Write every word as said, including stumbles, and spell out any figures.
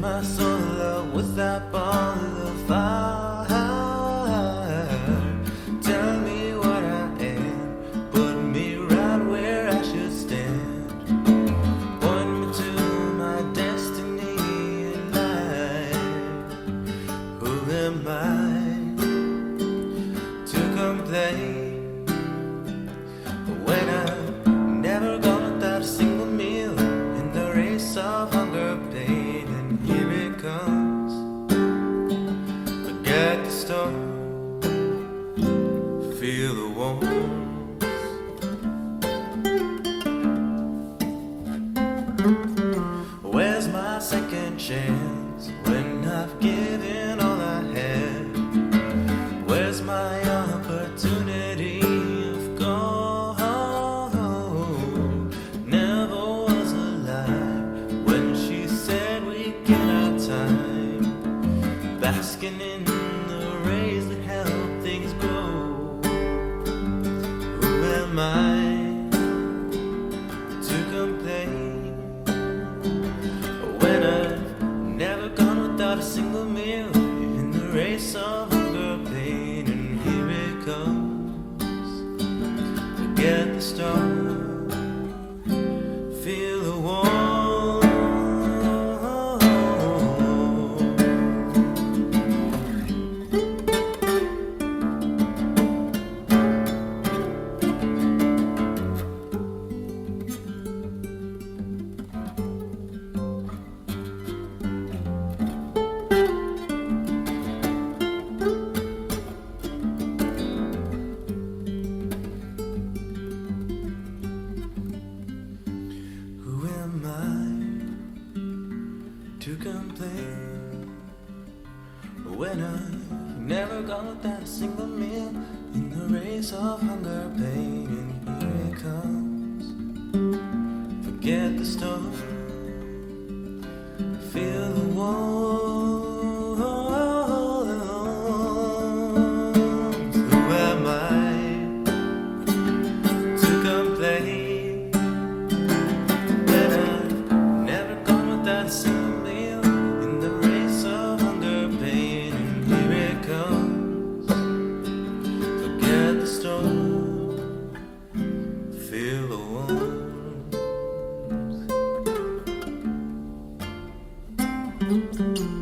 my soul in love with that ball of fire. Tell me what I am, put me right where I should stand. Point me to my destiny in life. Who am I to complain when I'm never gonna without a single meal in the race of hunger, pain, and here it comes. Forget the storm, feel the warmth. Where's my second chance when I've given all I had? Where's my opportunity of gold? Never was alive when she said we'd get our time, basking in the rays that help things grow. Who am I to complain when I've never gone without a single meal in the race of hunger, pain, and here it comes. Forget the storm, feel the warmth. To complain when I've never gone without a single meal in the race of hunger, pain, and here it comes. Forget the storm, feel the warmth. Who am I to complain when I've never gone without a single feel the warmth.